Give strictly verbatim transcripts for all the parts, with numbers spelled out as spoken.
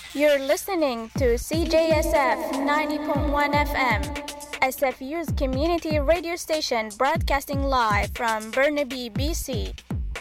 You're listening to C J S F ninety point one F M, S F U's community radio station broadcasting live from Burnaby, B C.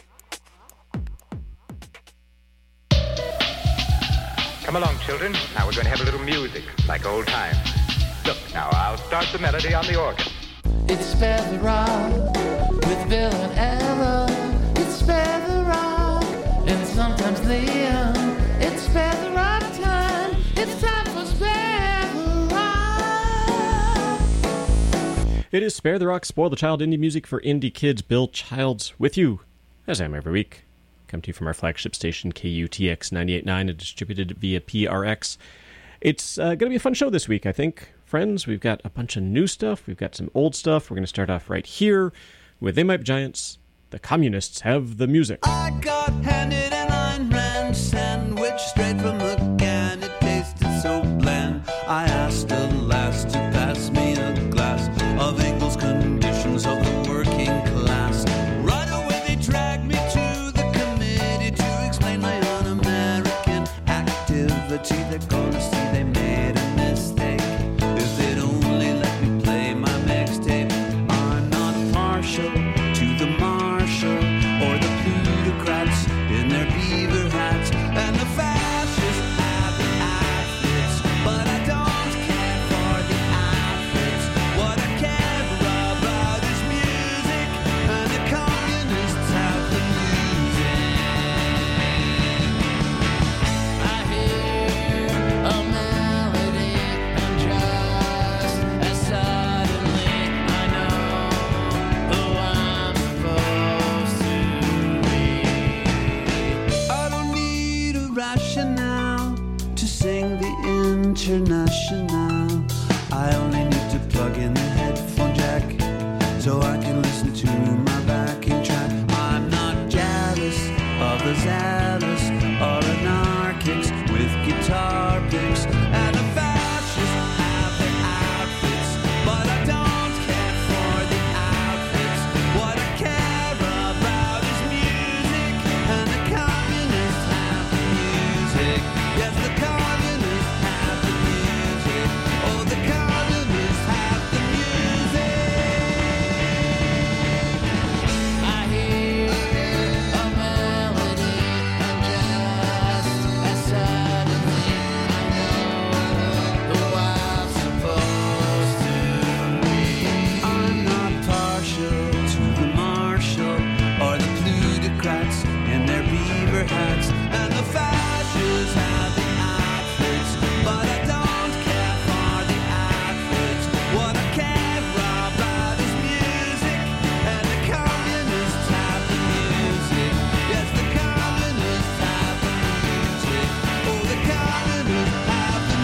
Come along, children. Now we're going to have a little music, like old times. Look, now I'll start the melody on the organ. It's Spare the Rock with Bill and Ella. It's Spare the Rock and sometimes Liam. It's Spare the Rock time. It's time for Spare the Rock. It is Spare the Rock, Spoil the Child indie music for indie kids. Bill Childs with you, as I am every week. Come to you from our flagship station, K U T X ninety-eight point nine, and distributed via P R X. It's uh, going to be a fun show this week, I think. Friends, we've got a bunch of new stuff. We've got some old stuff. We're going to start off right here with They Might Be Giants. The Communists Have the Music. I got handed an Ayn Rand sandwich straight from the can. It tasted so bland. I asked a lass to pass me a glass of Engels' Conditions of the Working Class. Right away they dragged me to the committee to explain my un-American activity. They're gonna see they made a mistake if they'd only let me play my mixtape. I'm not partial to the Marshal or the plutocrats in their beaver hats, and the fascists have the outfits, but I don't care for the outfits. What I care about is music, and the communists have the music. I hear a melody, and just as suddenly I know who I'm supposed to be. I don't need a rationale to sing the International. I only need to plug in the headphone jack so I can listen to my backing track. I'm not jealous of the zealous or anarchics with guitar picks, and the fascists have their outfits, but I don't care for the outfits. What I care about is music, and the communists have the music. Yes, the communists have the music. Oh, the communists have the music. I hear a melody, and just as suddenly I know who I'm supposed to be. I'm not partial to the Marshal or the plutocrats in their beaver hats, and the fascists have the outfits, but I don't care for the outfits. What I care about is music, and the communists have the music. Yes, the communists have the music. Oh, the communists have the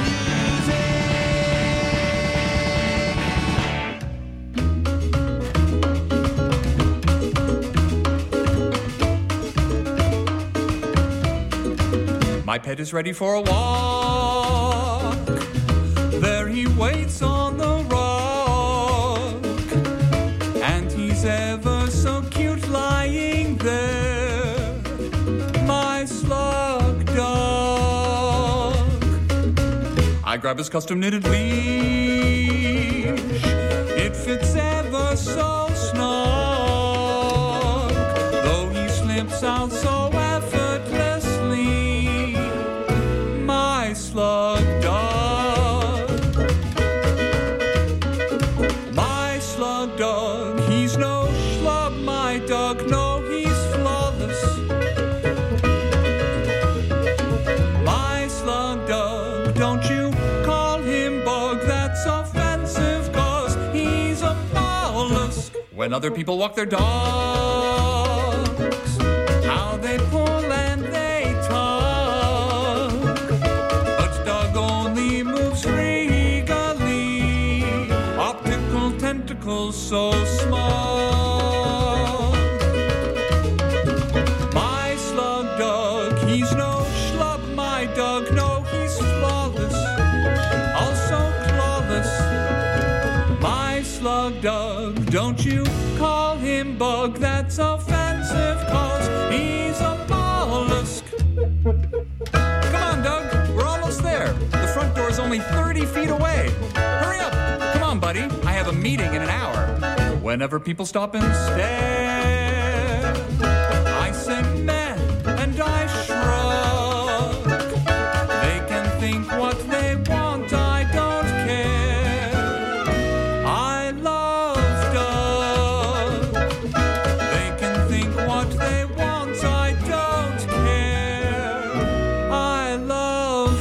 music. My pet is ready for a walk. There he waits on the rock, and he's ever so cute lying there, my slug dog. I grab his custom knitted leash. It fits ever so snug, though he slips out so effortlessly, my slug dog. My slug dog, he's no schlub, my dog, no, he's flawless. My slug dog, don't you call him bug, that's offensive, cause he's a mollusk. When other people walk their dogs, how they pull and they talk, but dog only moves regally, optical tentacles so small. My slug dog, he's no schlub, my dog, no, he's flawless, also clawless. My slug dog, don't you call him bug, that's offensive, cause he's a mollusk. Come on, Doug, we're almost only thirty feet away. Hurry up. Come on, buddy. I have a meeting in an hour. Whenever people stop and stare, I say meh and I shrug. They can think what they want, I don't care. I love Doug. They can think what they want, I don't care. I love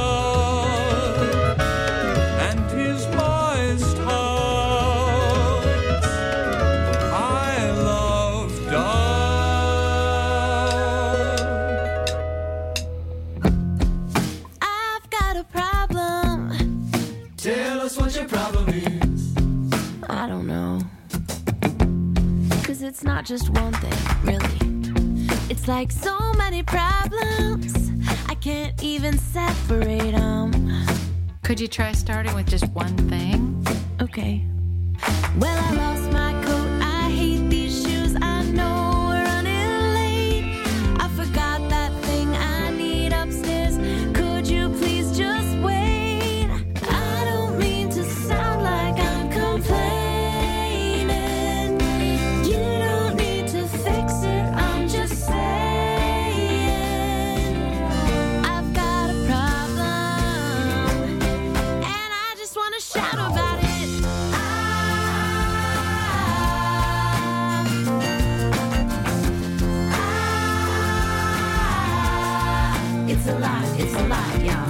Doug and his moist hugs. I love Doug. I've got a problem. Tell us what your problem is. I don't know. Cause it's not just one thing, really. It's like so many problems. I can't even separate them. Could you try starting with just one thing? Okay. Well, I lost my coat. I hate these shoes. I know we're running late. I forgot that thing I need upstairs. Could you please just wait? I don't mean to sound like I'm complaining. You don't need to fix it. I'm just saying I've got a problem, and I just want to shout about it. It's a lot, it's a lot, y'all.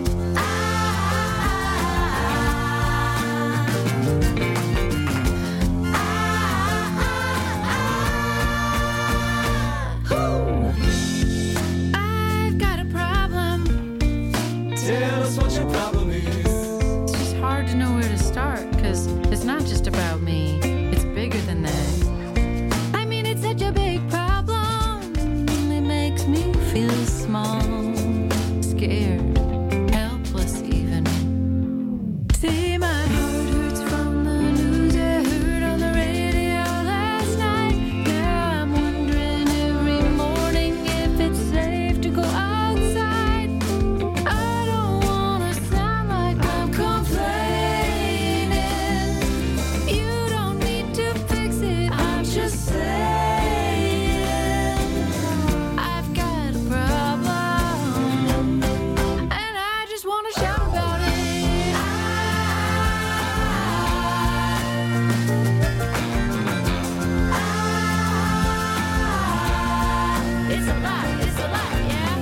I've got a problem. Tell us what your problem is. It's just hard to know where to start, because it's not just about me. It's bigger than that. I mean, it's such a big problem. It makes me feel small, scared, helpless even. See, my heart hurts from the news I heard on the radio last night. Now I'm wondering every morning if it's safe to go outside. I don't wanna sound like I'm complaining. You don't need to fix it. I'm just saying I've got a problem, and I just wanna shout about it. It's a lot, it's a lot, yeah.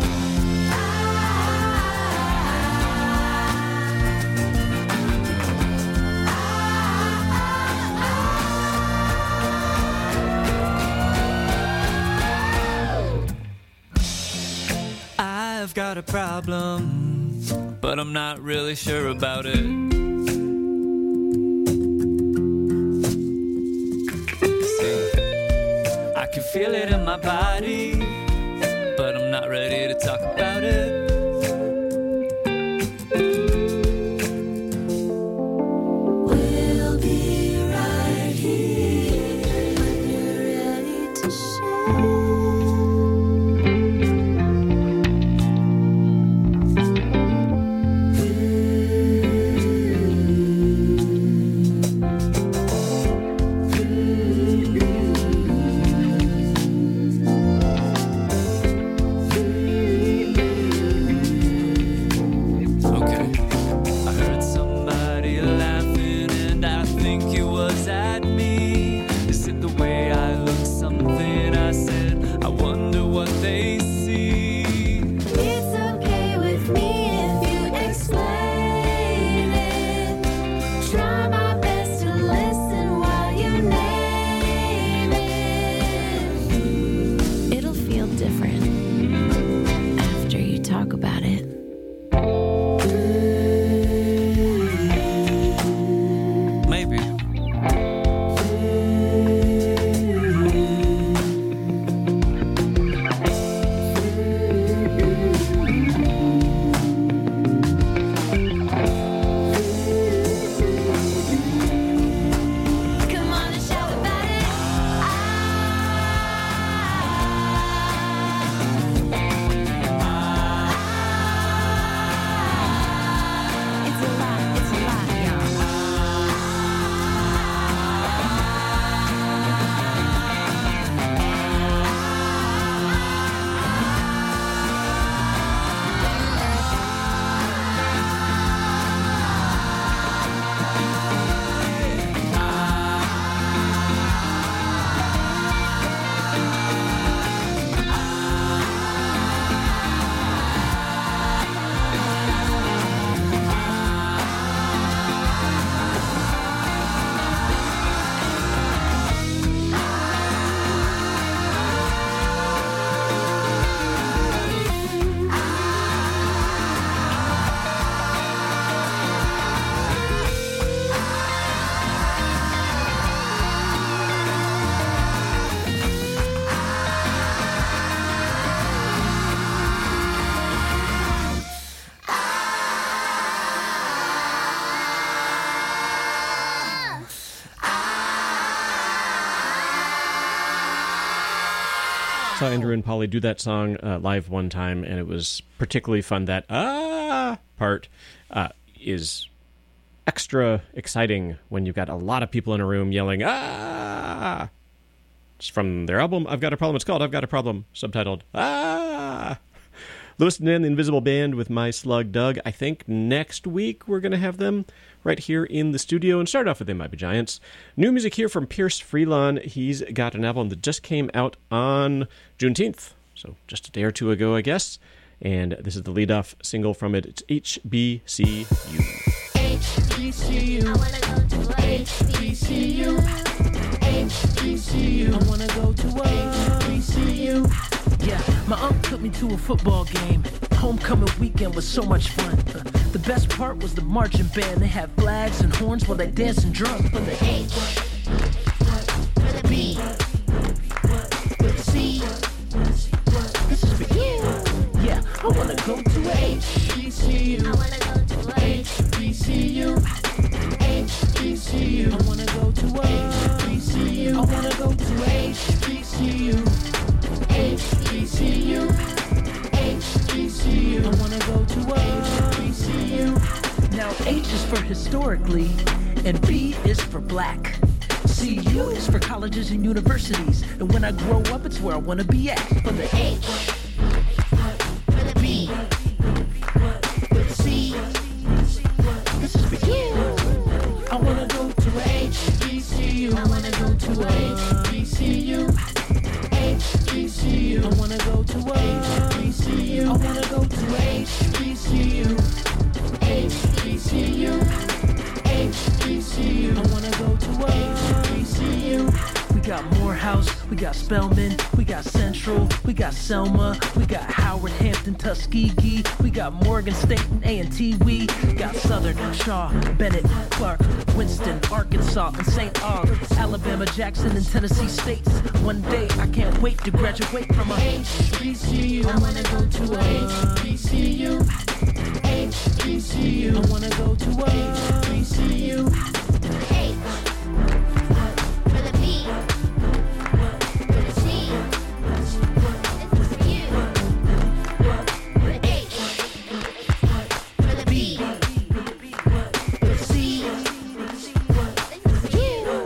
I've got a problem, but I'm not really sure about it. See, I can feel it in my body, but I'm not ready to talk about it. We'll be right here when you're ready to share. saw Andrew and Polly do that song uh, live one time, and it was particularly fun. That ah part uh, is extra exciting when you've got a lot of people in a room yelling ah. It's from their album I've Got a Problem. It's called I've Got a Problem, subtitled ah. Lewis and Dan, the Invisible Band with My Slug Doug. I think next week we're going to have them right here in the studio and start off with They Might Be Giants. New music here from Pierce Freelon. He's got an album that just came out on Juneteenth, so just a day or two ago, I guess. And this is the lead-off single from it. It's H B C U. H B C U. I wanna go to H B C U. H B C U. I wanna go to H B C U. Yeah, my uncle took me to a football game. Homecoming weekend was so much fun. Uh, the best part was the marching band. They had flags and horns while they danced and drummed. For the H, for the B, for the C. This is for you. Yeah, I wanna go to H B C U. I wanna go to H B C U. H B C U. I wanna go to H B C U. I wanna go to H B C U. H B C U. H B C U. I wanna go to H B C U. Now H is for historically, and B is for black. C U is for colleges and universities, and when I grow up, it's where I wanna be at. For the H, for the B, for the C. This is for you. I wanna go to H B C U. I wanna go to H B C U. H B C U. I wanna go to H B C U. I wanna go to H B C U. H B C U. H B C U. I wanna go to H B C U. We got Morehouse, we got Spelman, we got Central, we got Selma, we got Howard, Hampton, Tuskegee, we got Morgan State and A and T. We got Southern, Shaw, Bennett, Clark, Winston, Arkansas, and Saint Aug, Alabama, Jackson, and Tennessee states. One day I can't wait to graduate from a H B C U. I wanna go to H B C U. H B C U. I wanna go to H B C U. H for the B, for the C. This is for you. For the H, for the B, for the C. This is for you.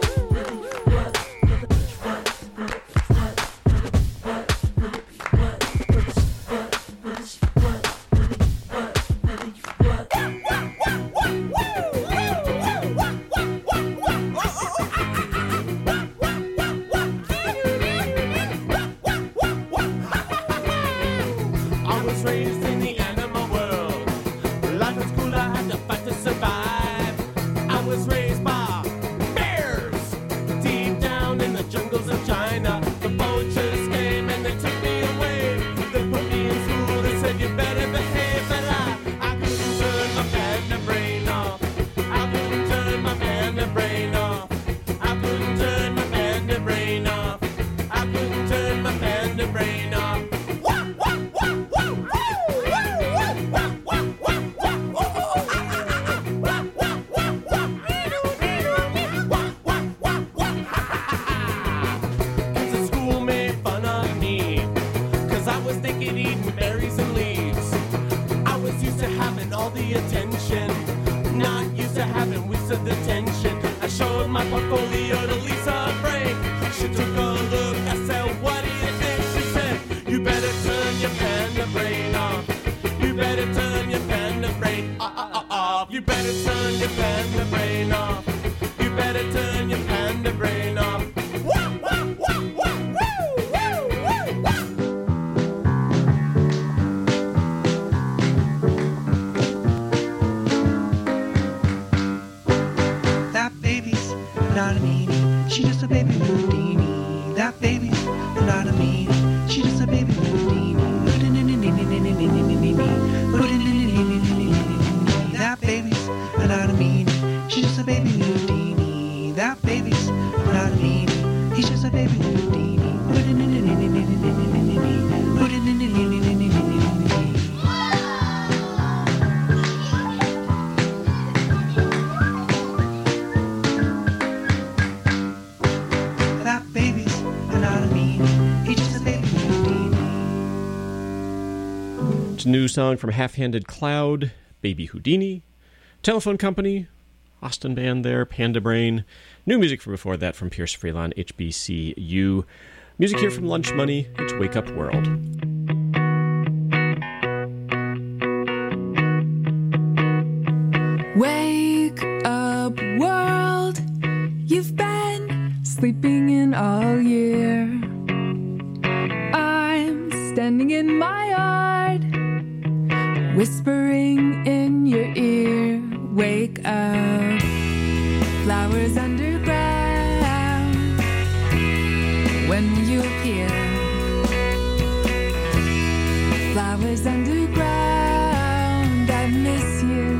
It's a new song from Half-Handed Cloud, Baby Houdini, Telephone Company, Austin band there, Panda Brain. New music from before that from Pierce Freelon, H B C U. Music here from Lunch Money, it's Wake Up World. Wake up, world. You've been sleeping in all year. I'm standing in my yard, whispering in your ear. Wake up, flowers underground. When will you appear? Flowers underground, I miss you.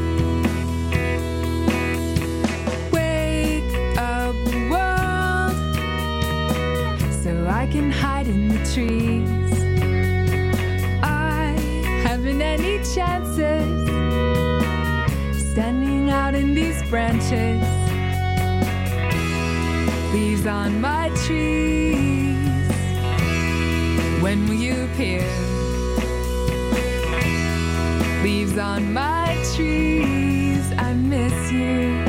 Wake up, world, so I can hide in the trees. I haven't any chances standing out in these branches. Leaves on my trees. When will you appear? Leaves on my trees. I miss you.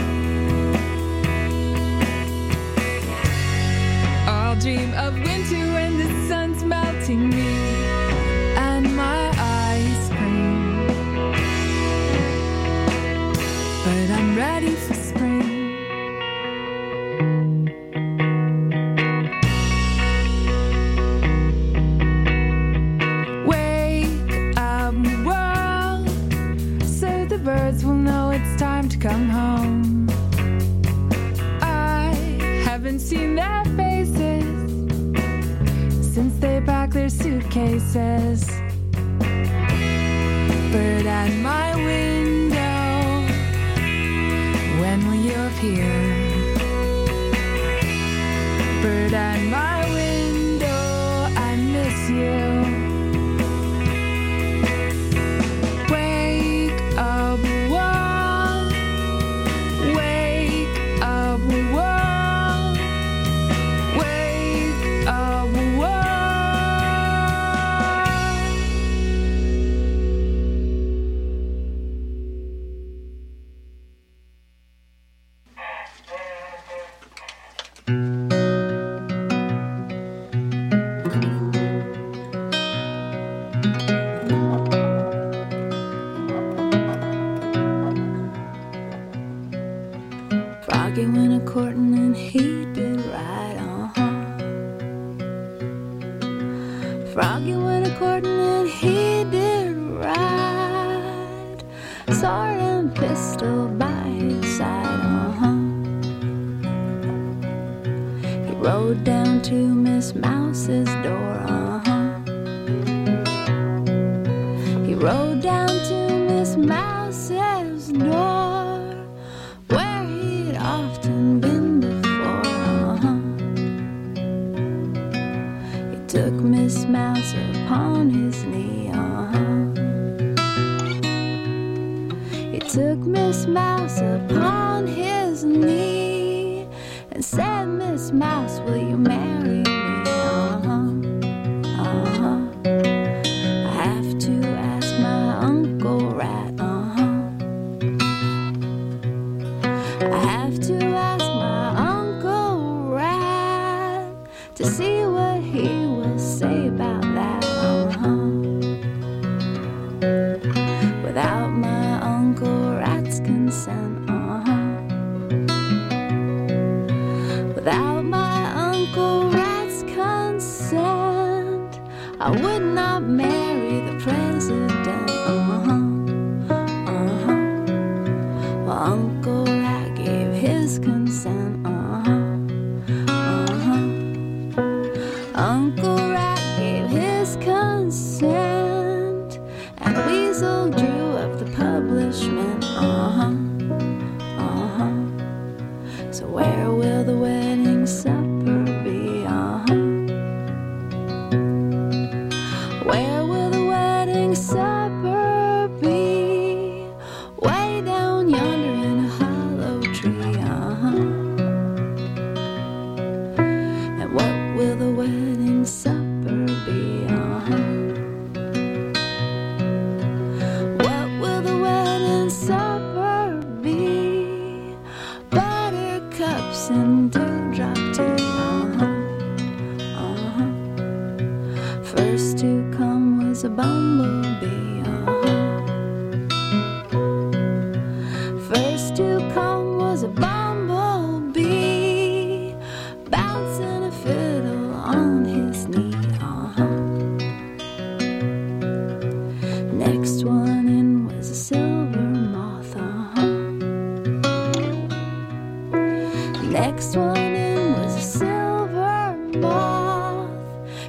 I'll dream of winter when the sun's melting me and my ice cream. But I'm ready for spring. Wake up, world, so the birds will know it's time to come home. I haven't seen their faces since they packed their suitcases. Bird at my window, when will you appear? Bird at my window, I miss you. Wake up, world. Wake up, world. Wake up, world. Froggy went a courting and he did right, uh-huh. Froggy went a courting and he did right. Sword and pistol by his side, uh-huh. He rode down to Miss Mouse's door, uh-huh. He rode down to Miss Mouse's door, where he'd often been before, uh-huh. He took Miss Mouse upon his knee, uh-huh. He took Miss Mouse upon his knee and said, Miss Mouse, will you marry me? Uh-huh, uh-huh. I have to ask my Uncle Rat, uh-huh. I have to ask my Uncle Rat to see what he will say about that, uh-huh. Without my Uncle Rat's consent, uh-huh. Without my Uncle Rat's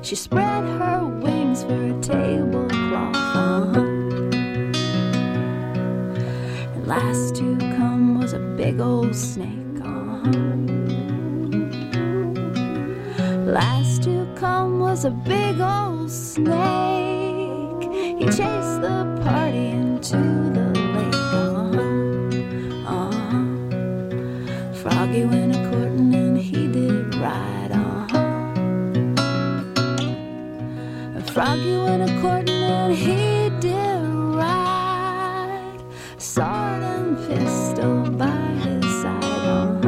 She spread her wings for a tablecloth, uh-huh. And last to come was a big old snake, uh-huh. Last to come was a big old snake. He chased the party into the lake, uh-huh, uh-huh. Froggy went a-courtin' and he did right, uh-huh. Froggy went a-courtin' and he did right. Sword and pistol by his side, uh-huh.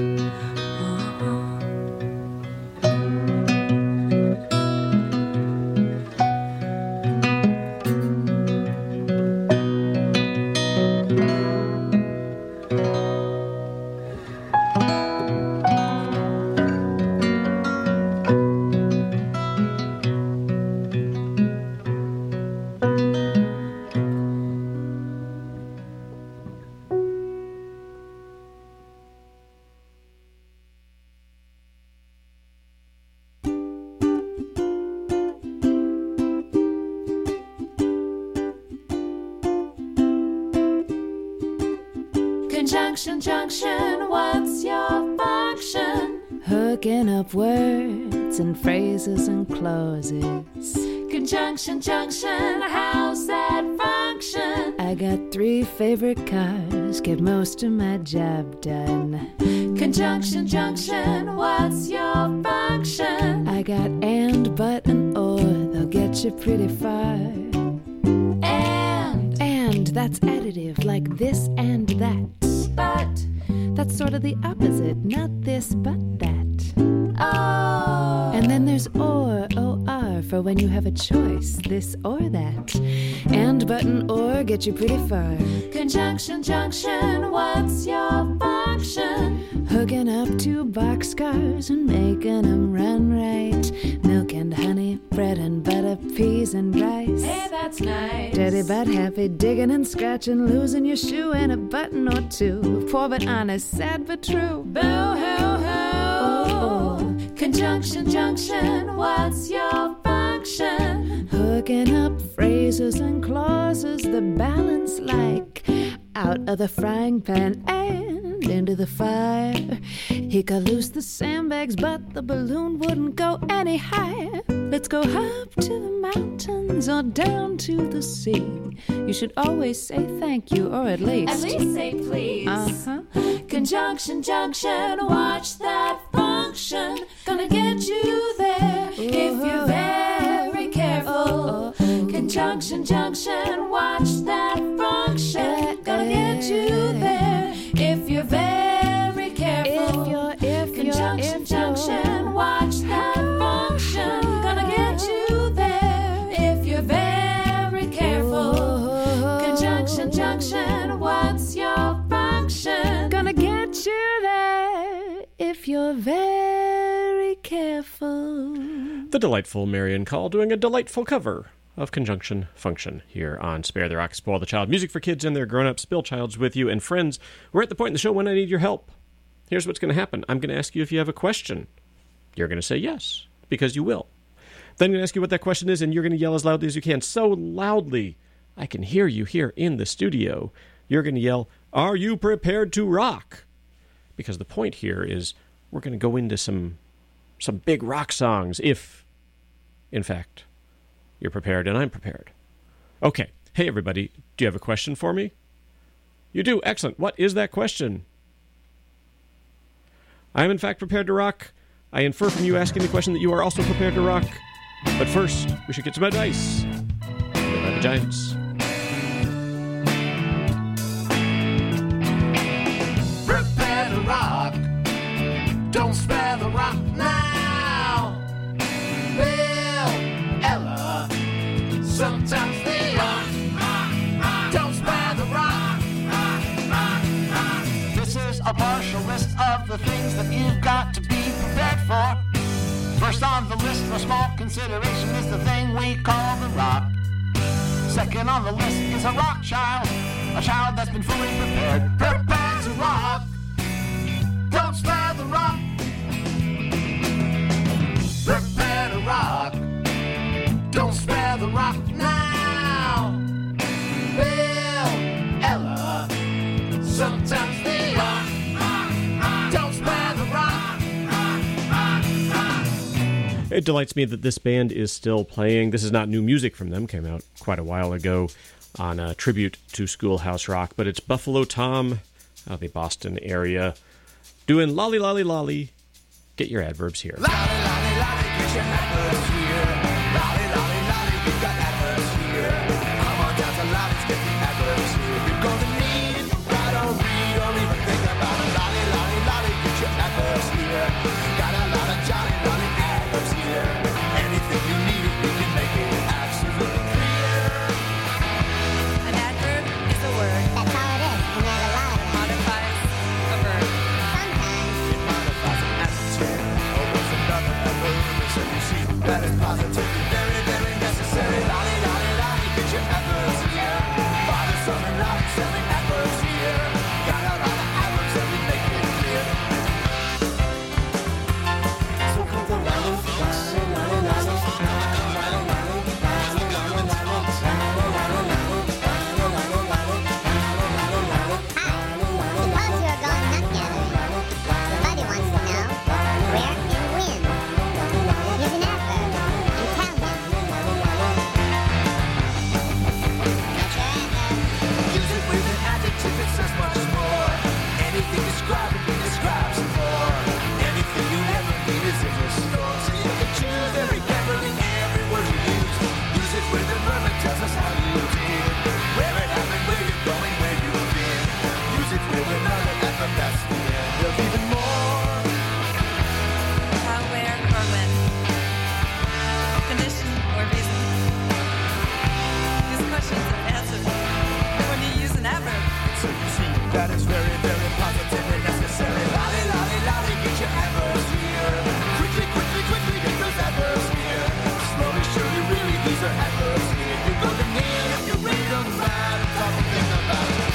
Conjunction, junction, what's your function? Hooking up words and phrases and clauses. Conjunction, junction, how's that function? I got three favorite cars, get most of my job done. Conjunction, junction, what's your function? I got and, but, and or, they'll get you pretty far. And, and, that's additive, like this and that. But, that's sort of the opposite, not this, but that. Oh. And then there's or, O R, for when you have a choice, this or that. And, but, and or get you pretty far. Conjunction, junction, what's your function? Hooking up two boxcars and making them run right. Milk and honey, bread and butter, peas and rice. Hey, that's nice. Dirty but happy, digging and scratching, losing your shoe and a button or two. Poor but honest, sad but true. Boo-hoo-hoo. Oh, oh. Conjunction, junction, what's your function? Hooking up phrases and clauses, the balance like out of the frying pan and into the fire. He could loose the sandbags, but the balloon wouldn't go any higher. Let's go up to the mountains or down to the sea. You should always say thank you, or at least At least say please. Uh-huh. Conjunction, junction, watch that function. Gonna get you there if you're very careful. Conjunction, junction, watch that function. Gonna get you there if you're very careful. If you're, if you're, Conjunction, if junction, you're. watch that function. Gonna get you there if you're very careful. Conjunction, junction, what's your function? Gonna get you there if you're very careful. The delightful Marian Call doing a delightful cover of Conjunction Function here on Spare the Rock, Spoil the Child. Music for kids and their grown-ups. Bill Childs with you. And friends, we're at the point in the show when I need your help. Here's what's going to happen. I'm going to ask you if you have a question. You're going to say yes, because you will. Then I'm going to ask you what that question is, and you're going to yell as loudly as you can. So loudly, I can hear you here in the studio. You're going to yell, "Are you prepared to rock?" Because the point here is we're going to go into some some big rock songs if, in fact, you're prepared and I'm prepared. Okay. Hey, everybody. Do you have a question for me? You do. Excellent. What is that question? I am, in fact, prepared to rock. I infer from you asking the question that you are also prepared to rock. But first, we should get some advice. Here by the Giants. Prepare to rock. Don't spare the rock now. Bill, Ella, sometimes Leon. Don't spare the rock. This is a partial list of the things that you've got to be prepared for. First on the list for small consideration is the thing we call the rock. Second on the list is a rock child, a child that's been fully prepared. Prepare to rock. Don't spare the rock. Prepare to rock. It delights me that this band is still playing. This is not new music from them. Came out quite a while ago on a tribute to Schoolhouse Rock, but it's Buffalo Tom out of the Boston area doing Lolly Lolly Lolly. Get your adverbs here. Lolly, lolly, lolly, get your adverbs here. Lolly, lolly, lolly, get your adverbs here. Come on down to Lolly's, get the adverbs here. You're gonna need, write or read or even think about it. Lolly, lolly, lolly, get your adverbs here. Got a lot of jolly, lolly adverbs here. Anything you need, we can make it absolutely clear. An adverb is a word. That's all it is, and there's a lot of it. Modifies a verb. It modifies an adjective. Or was another adverb. So you see that is positively very, very necessary. Lolly, lolly, lolly, get your adverbs here. Father, son, and lolly, selling adverbs here. Got a lot of adverbs that we make it clear. So come the lolly, lolly, lolly, lolly, lolly, lolly, lolly, Suppose you're going nut gathering. Your buddy wants to know where and when. Use an adverb and tell him. Get your adverb. use it with an adjective, it says much more. Anything described, it describes it more. Anything you ever need is in your store. So you can choose every carefully every word you use. Use it with a verb that tells us how you did. Where it happened, where you're going, where you've been. Use it with another adverb, that's the end of even more. How, where, or when. Condition or reason. Use questions and answers. When you use an adverb. So you see, that is very, very positive and necessary. Lolly, lolly, lolly, get your adverbs here. Quickly, quickly, quickly, get those adverbs here. Slowly, surely, really, these are adverbs here. You're gonna need if you read them right. Talk and think about it.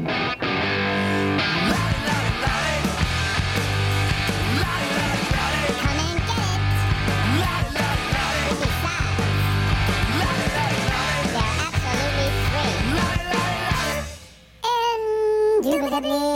Lolly, lolly, lolly. Lolly, lolly, lolly. Come and get it. Lolly, lolly, lolly. Besides, Lolly, lolly, lolly. they're absolutely free. Lolly, lolly, lolly. Indubitably.